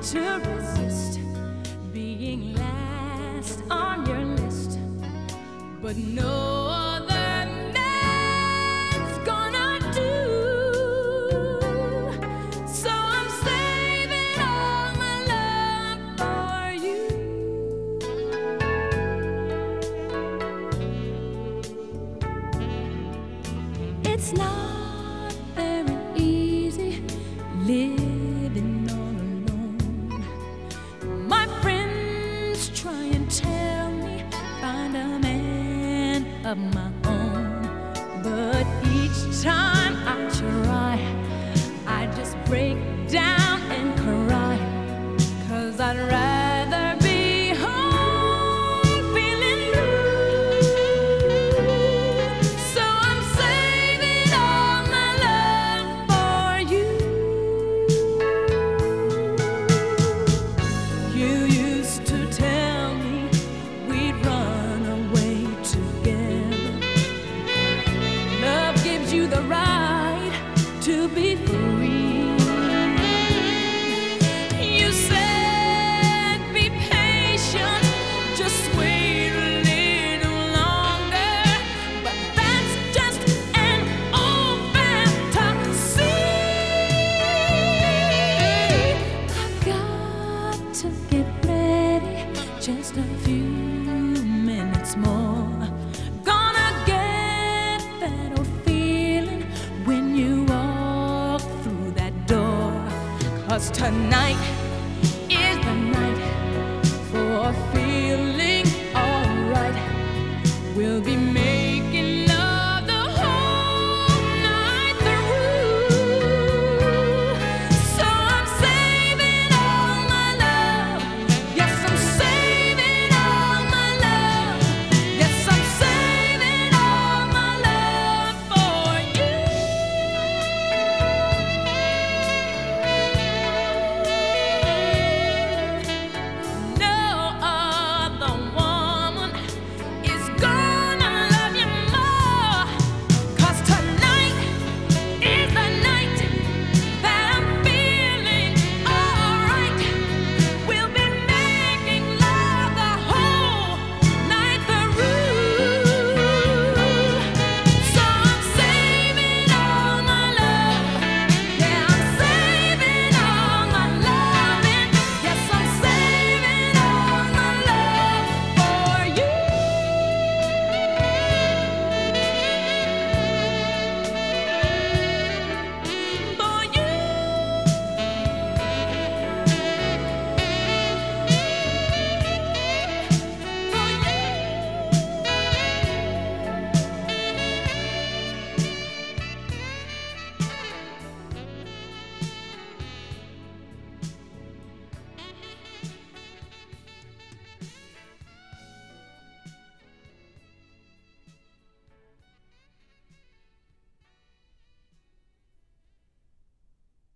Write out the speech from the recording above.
to resist being last on your list, but no other man's gonna do. So I'm saving all my love for you. It's not very easy living all alone. My friends try and tell me find a man of my own, but each time I try, I just break down and cry, 'cause I'd rather be home feeling blue. So I'm saving all my love for you. You used to tell me we'd run away together. Love gives you the right to be free. You said be patient, just wait a little longer, but that's just an old fantasy. I've got to get ready, just a few minutes more. Gonna get that old feeling when you walk through that door, 'cause tonight